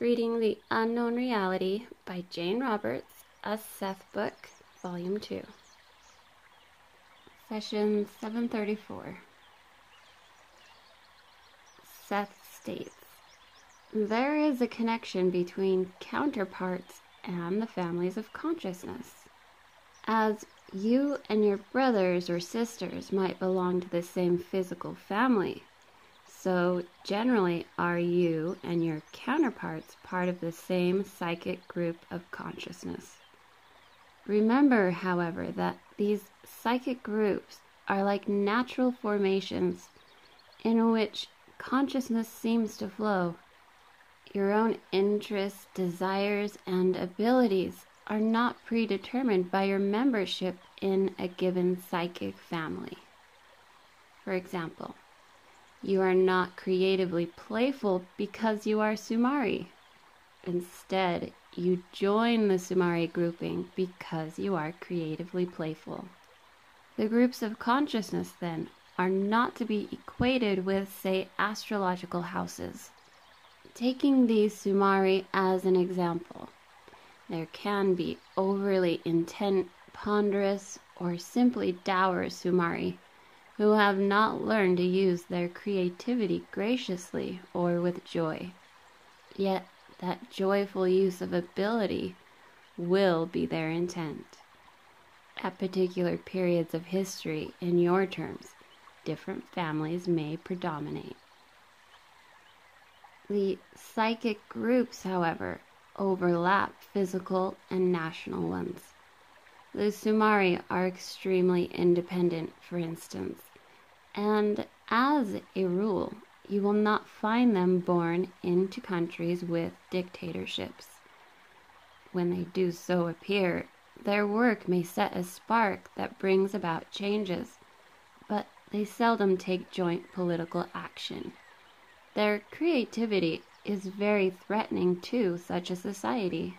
Reading The Unknown Reality by Jane Roberts, a Seth book, Volume 2. Session 734. Seth states, there is a connection between counterparts and the families of consciousness. As you and your brothers or sisters might belong to the same physical family, so generally are you and your counterparts part of the same psychic group of consciousness. Remember, however, that these psychic groups are like natural formations in which consciousness seems to flow. Your own interests, desires, and abilities are not predetermined by your membership in a given psychic family. For example, you are not creatively playful because you are Sumari. Instead, you join the Sumari grouping because you are creatively playful. The groups of consciousness, then, are not to be equated with, say, astrological houses. Taking the Sumari as an example, there can be overly intent, ponderous, or simply dour Sumari who have not learned to use their creativity graciously or with joy. Yet that joyful use of ability will be their intent. At particular periods of history, in your terms, different families may predominate. The psychic groups, however, overlap physical and national ones. The Sumari are extremely independent, for instance, and as a rule, you will not find them born into countries with dictatorships. When they do so appear, their work may set a spark that brings about changes, but they seldom take joint political action. Their creativity is very threatening to such a society.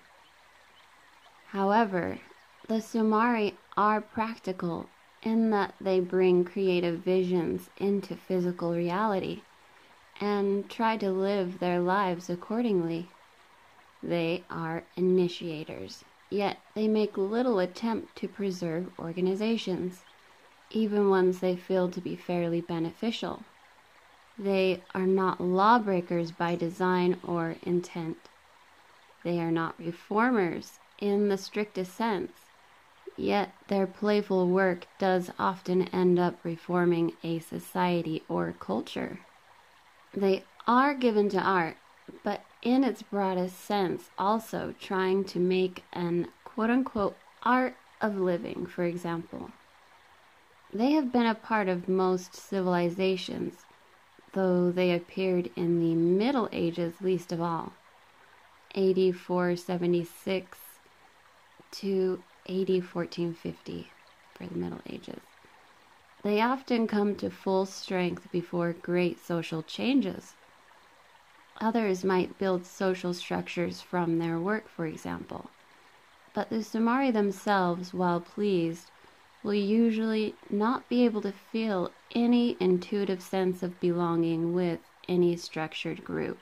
However, the Sumari are practical in that they bring creative visions into physical reality and try to live their lives accordingly. They are initiators, yet they make little attempt to preserve organizations, even ones they feel to be fairly beneficial. They are not lawbreakers by design or intent. They are not reformers in the strictest sense, yet their playful work does often end up reforming a society or culture. They are given to art, but in its broadest sense also trying to make an quote-unquote art of living, for example. They have been a part of most civilizations, though they appeared in the Middle Ages least of all, AD 476 to AD 1450 for the Middle Ages. They often come to full strength before great social changes. Others might build social structures from their work, for example, but the Sumari themselves, while pleased, will usually not be able to feel any intuitive sense of belonging with any structured group.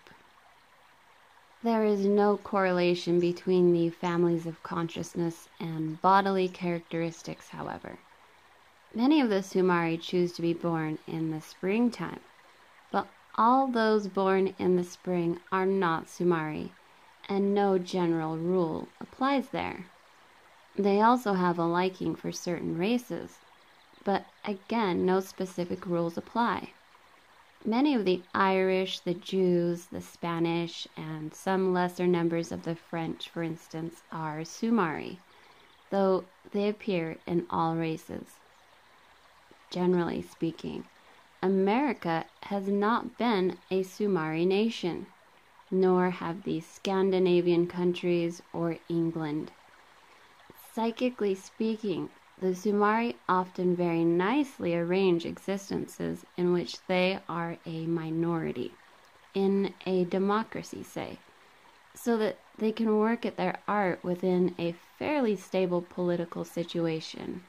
There is no correlation between the families of consciousness and bodily characteristics, however. Many of the Sumari choose to be born in the springtime, but all those born in the spring are not Sumari, and no general rule applies there. They also have a liking for certain races, but again, no specific rules apply. Many of the Irish, the Jews, the Spanish, and some lesser numbers of the French, for instance, are Sumari, though they appear in all races. Generally speaking, America has not been a Sumari nation, nor have the Scandinavian countries or England. Psychically speaking, the Sumari often very nicely arrange existences in which they are a minority, in a democracy, say, so that they can work at their art within a fairly stable political situation.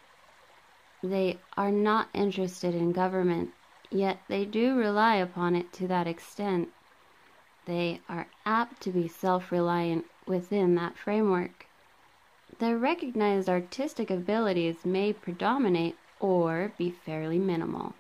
They are not interested in government, yet they do rely upon it to that extent. they are apt to be self-reliant within that framework. Their recognized artistic abilities may predominate or be fairly minimal.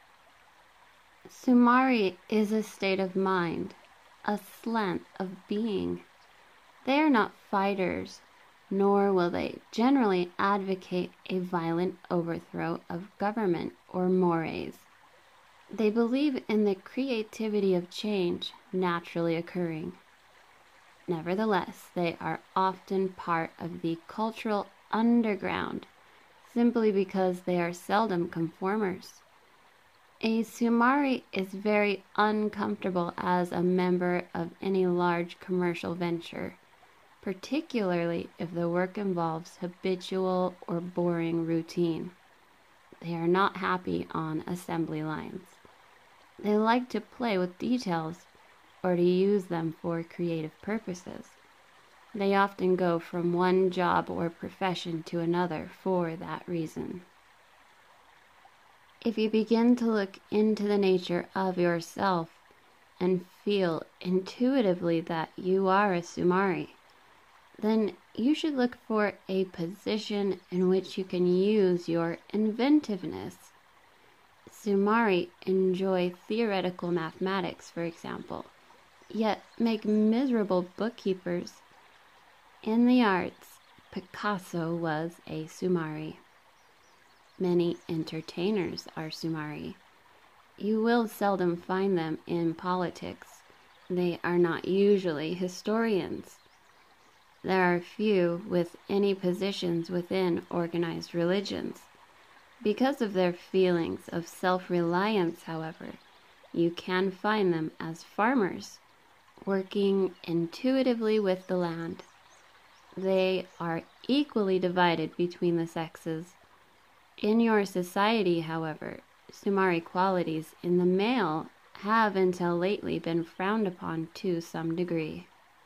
Sumari is a state of mind, a slant of being. They are not fighters, nor will they generally advocate a violent overthrow of government or mores. They believe in the creativity of change naturally occurring. Nevertheless, they are often part of the cultural underground, simply because they are seldom conformers. A Sumari is very uncomfortable as a member of any large commercial venture, particularly if the work involves habitual or boring routine. They are not happy on assembly lines. They like to play with details or to use them for creative purposes. They often go from one job or profession to another for that reason. If you begin to look into the nature of yourself and feel intuitively that you are a Sumari, then you should look for a position in which you can use your inventiveness. Sumari enjoy theoretical mathematics, for example, yet make miserable bookkeepers. In the arts, Picasso was a Sumari. Many entertainers are Sumari. You will seldom find them in politics. They are not usually historians. There are few with any positions within organized religions. Because of their feelings of self-reliance, however, you can find them as farmers, working intuitively with the land. They are equally divided between the sexes. In your society, however, Sumari qualities in the male have until lately been frowned upon to some degree.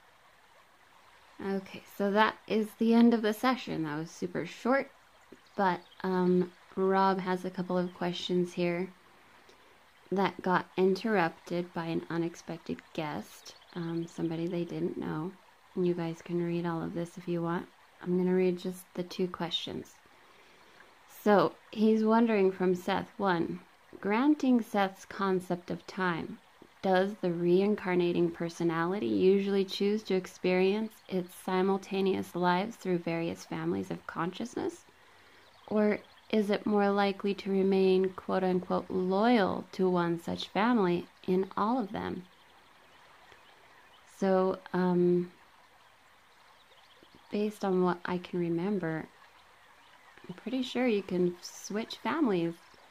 Okay, so that is the end of the session. That was super short, but Rob has a couple of questions here that got interrupted by an unexpected guest, somebody they didn't know. You guys can read all of this if you want. I'm going to read just the 2 questions. So, he's wondering from Seth, 1, granting Seth's concept of time, does the reincarnating personality usually choose to experience its simultaneous lives through various families of consciousness? Or is it more likely to remain, quote-unquote, loyal to one such family in all of them? So, based on what I can remember, I'm pretty sure you can switch families.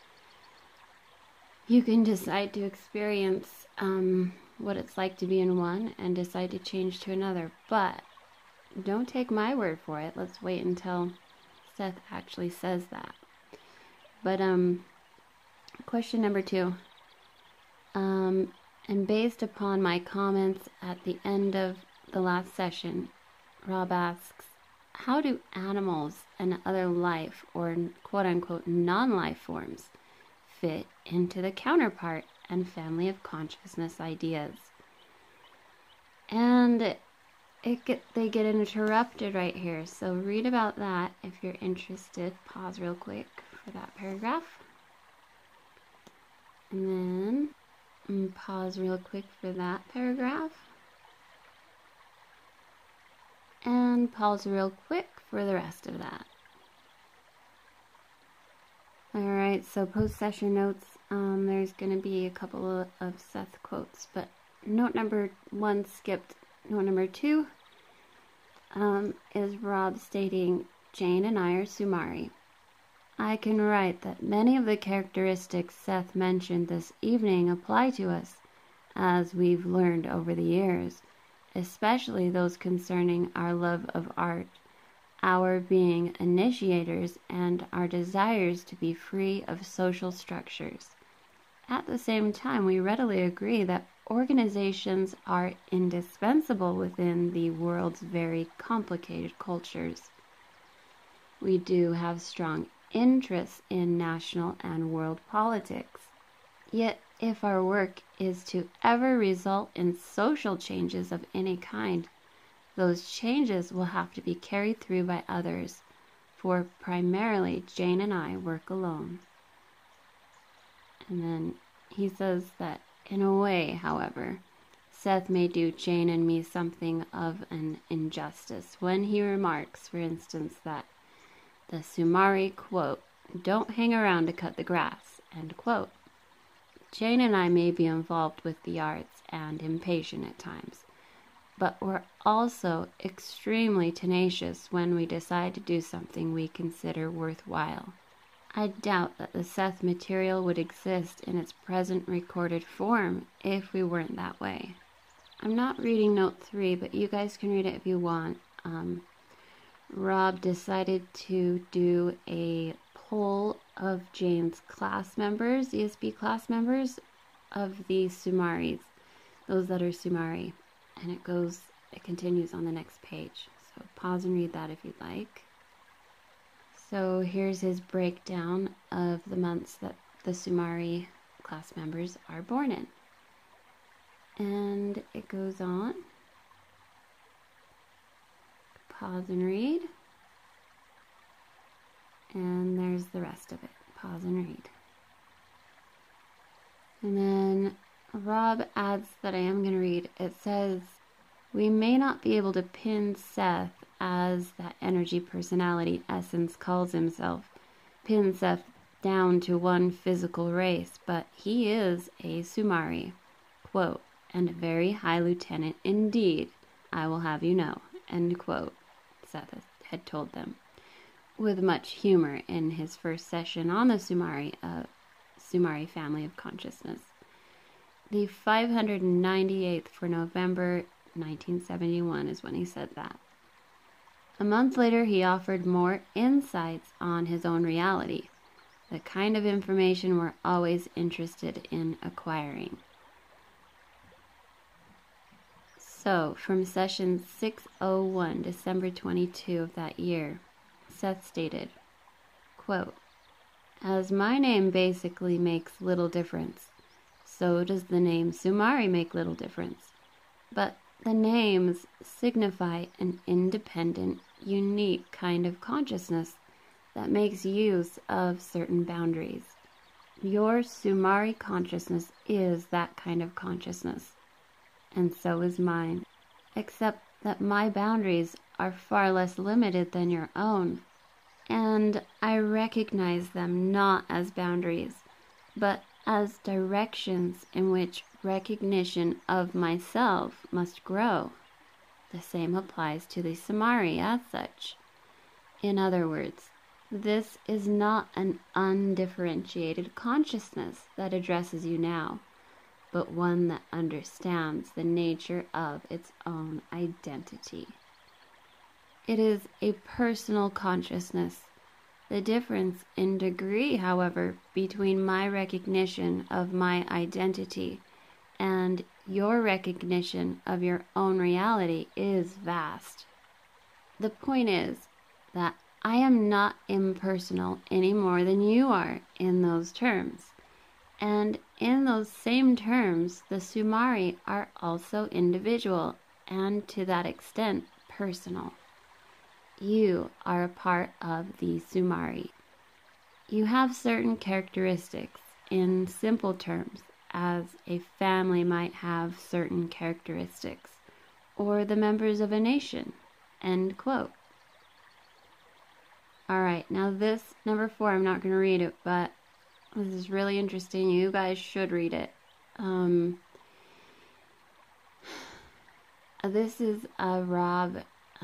You can decide to experience what it's like to be in one and decide to change to another. But don't take my word for it. Let's wait until Seth actually says that. But question number 2. And based upon my comments at the end of the last session, Rob asks, how do animals and other life or quote-unquote non-life forms fit into the counterpart and family of consciousness ideas? And they get interrupted right here, so read about that if you're interested. Pause real quick for that paragraph. And then pause real quick for that paragraph. And pause real quick for the rest of that. Alright, so post-session notes, there's going to be a couple of Seth quotes, but note number 1 skipped. Note number 2 is Rob stating, Jane and I are Sumari. I can write that many of the characteristics Seth mentioned this evening apply to us, as we've learned over the years, especially those concerning our love of art, our being initiators, and our desires to be free of social structures. At the same time, we readily agree that organizations are indispensable within the world's very complicated cultures. We do have strong interests in national and world politics. Yet, if our work is to ever result in social changes of any kind, those changes will have to be carried through by others, for primarily Jane and I work alone. And then he says that in a way, however, Seth may do Jane and me something of an injustice when he remarks, for instance, that the Sumari, quote, don't hang around to cut the grass, end quote. Jane and I may be involved with the arts and impatient at times, but we're also extremely tenacious when we decide to do something we consider worthwhile. I doubt that the Seth material would exist in its present recorded form if we weren't that way. I'm not reading note 3, but you guys can read it if you want. Rob decided to do a poll of Jane's class members, ESB class members, of the Sumaris, those that are Sumari. And it continues on the next page. So pause and read that if you'd like. So here's his breakdown of the months that the Sumari class members are born in. And it goes on. Pause and read. And there's the rest of it. Pause and read. And then Rob adds that I am going to read. It says, we may not be able to pin Seth, as that energy personality essence calls himself, pin Seth down to one physical race, but he is a Sumari, quote, and a very high lieutenant indeed, I will have you know, end quote, Seth had told them, with much humor in his first session on the Sumari family of consciousness. The 598th for November 1971 is when he said that. A month later, he offered more insights on his own reality, the kind of information we're always interested in acquiring. So, from session 601, December 22 of that year, Seth stated, quote, as my name basically makes little difference, so does the name Sumari make little difference. But the names signify an independent, unique kind of consciousness that makes use of certain boundaries. Your Sumari consciousness is that kind of consciousness, and so is mine, except that my boundaries are far less limited than your own, and I recognize them not as boundaries, but as directions in which recognition of myself must grow. The same applies to the Sumari as such. In other words, this is not an undifferentiated consciousness that addresses you now, but one that understands the nature of its own identity. It is a personal consciousness. The difference in degree, however, between my recognition of my identity and your recognition of your own reality is vast. The point is that I am not impersonal any more than you are in those terms. And in those same terms, the Sumari are also individual and to that extent personal. You are a part of the Sumari. You have certain characteristics in simple terms, as a family might have certain characteristics, or the members of a nation, end quote. Alright, now this, number 4, I'm not going to read it, but this is really interesting. You guys should read it. This is Rob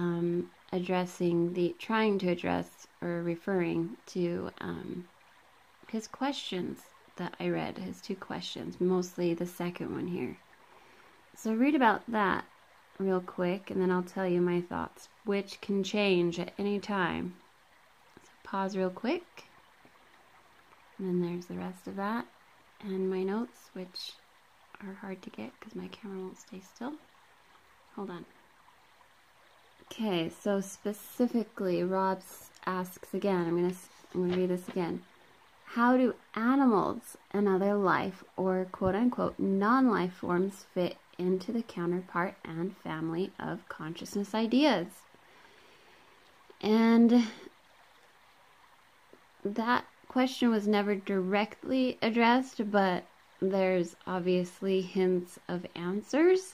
trying to address or referring to his questions that I read, his 2 questions, mostly the second one here. So read about that real quick, and then I'll tell you my thoughts, which can change at any time. So pause real quick, and then there's the rest of that, and my notes, which are hard to get because my camera won't stay still. Hold on. Okay, so specifically, Rob asks again, I'm gonna read this again. how do animals and other life or quote-unquote non-life forms fit into the counterpart and family of consciousness ideas? And that question was never directly addressed, but there's obviously hints of answers.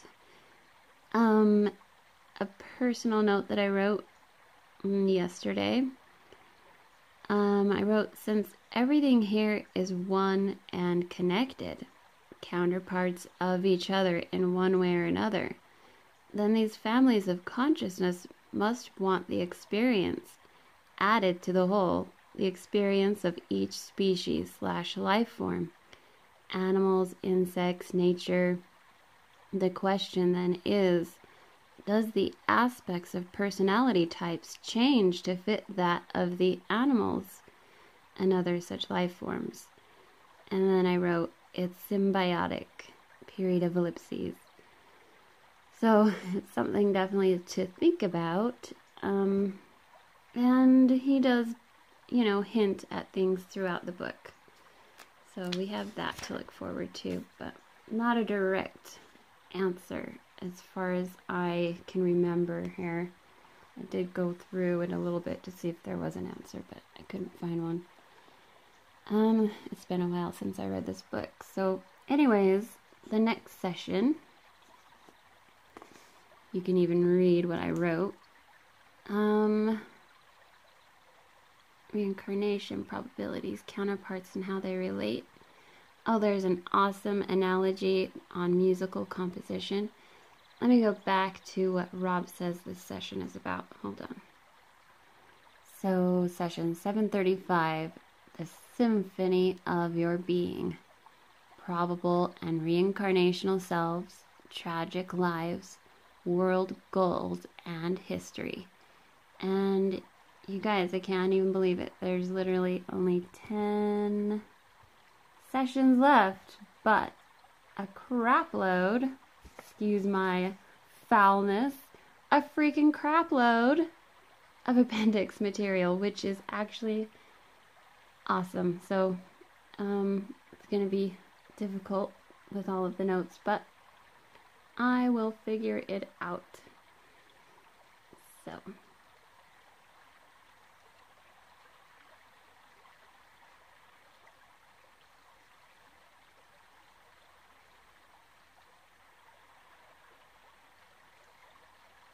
A personal note that I wrote yesterday. I wrote, since everything here is one and connected, counterparts of each other in one way or another, then these families of consciousness must want the experience added to the whole, the experience of each species / life form, animals, insects, nature. The question then is, does the aspects of personality types change to fit that of the animals and other such life forms? And then I wrote, it's symbiotic, period of ellipses. So it's something definitely to think about. And he does, hint at things throughout the book. So we have that to look forward to, but not a direct answer as far as I can remember here. I did go through it a little bit to see if there was an answer, but I couldn't find one. It's been a while since I read this book. So anyways, the next session, you can even read what I wrote. Reincarnation, probabilities, counterparts, and how they relate. Oh, there's an awesome analogy on musical composition. Let me go back to what Rob says this session is about. Hold on. So, session 735, the symphony of your being. Probable and reincarnational selves, tragic lives, world goals, and history. And you guys, I can't even believe it. There's literally only 10 sessions left, but a crap load, excuse my foulness, a freaking crap load of appendix material, which is actually awesome. So it's going to be difficult with all of the notes, but I will figure it out. So